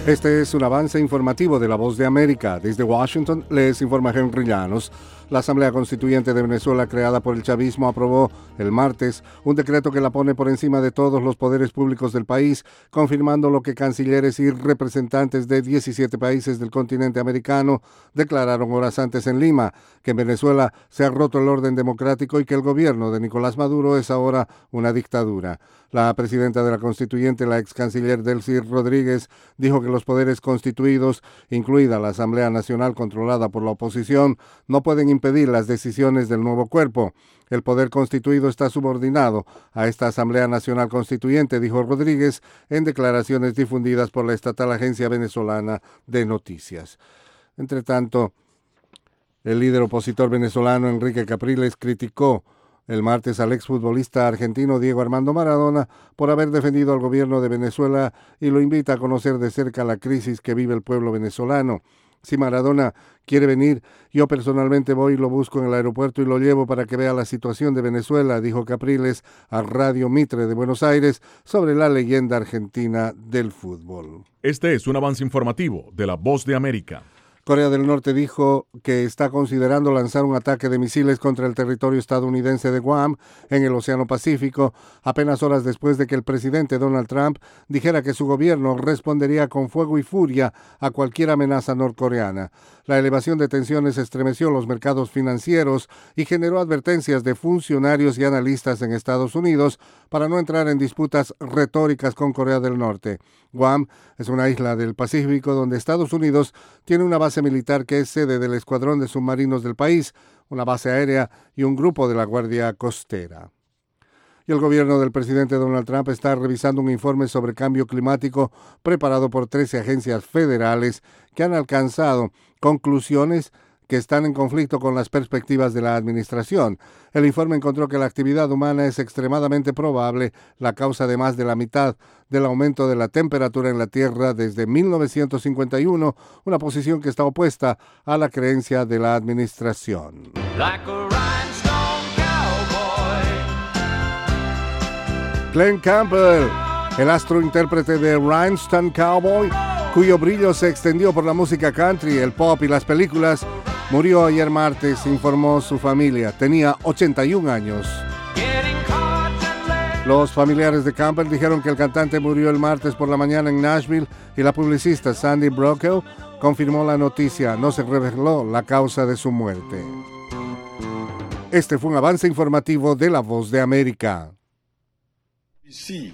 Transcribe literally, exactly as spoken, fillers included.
Este es un avance informativo de La Voz de América. Desde Washington les informa Henry Llanos. La Asamblea Constituyente de Venezuela, creada por el chavismo, aprobó el martes un decreto que la pone por encima de todos los poderes públicos del país, confirmando lo que cancilleres y representantes de diecisiete países del continente americano declararon horas antes en Lima, que en Venezuela se ha roto el orden democrático y que el gobierno de Nicolás Maduro es ahora una dictadura. La presidenta de la Constituyente, la ex canciller Delcy Rodríguez, dijo que los poderes constituidos, incluida la Asamblea Nacional controlada por la oposición, no pueden impedir las decisiones del nuevo cuerpo. El poder constituido está subordinado a esta Asamblea Nacional Constituyente, dijo Rodríguez en declaraciones difundidas por la estatal Agencia Venezolana de Noticias. Entre tanto, el líder opositor venezolano Enrique Capriles criticó el martes al exfutbolista argentino Diego Armando Maradona por haber defendido al gobierno de Venezuela y lo invita a conocer de cerca la crisis que vive el pueblo venezolano. Si Maradona quiere venir, yo personalmente voy y lo busco en el aeropuerto y lo llevo para que vea la situación de Venezuela, dijo Capriles a Radio Mitre de Buenos Aires sobre la leyenda argentina del fútbol. Este es un avance informativo de La Voz de América. Corea del Norte dijo que está considerando lanzar un ataque de misiles contra el territorio estadounidense de Guam en el Océano Pacífico, apenas horas después de que el presidente Donald Trump dijera que su gobierno respondería con fuego y furia a cualquier amenaza norcoreana. La elevación de tensiones estremeció los mercados financieros y generó advertencias de funcionarios y analistas en Estados Unidos para no entrar en disputas retóricas con Corea del Norte. Guam es una isla del Pacífico donde Estados Unidos tiene una base militar que es sede del escuadrón de submarinos del país, una base aérea y un grupo de la Guardia Costera. Y el gobierno del presidente Donald Trump está revisando un informe sobre cambio climático preparado por trece agencias federales que han alcanzado conclusiones que están en conflicto con las perspectivas de la administración. El informe encontró que la actividad humana es extremadamente probable la causa de más de la mitad del aumento de la temperatura en la Tierra desde mil novecientos cincuenta y uno, una posición que está opuesta a la creencia de la administración. Like a rhinestone cowboy. Glenn Campbell, el astro intérprete de Rhinestone Cowboy, cuyo brillo se extendió por la música country, el pop y las películas, murió ayer martes, informó su familia. Tenía ochenta y un años. Los familiares de Campbell dijeron que el cantante murió el martes por la mañana en Nashville y la publicista Sandy Brockell confirmó la noticia. No se reveló la causa de su muerte. Este fue un avance informativo de La Voz de América. Sí.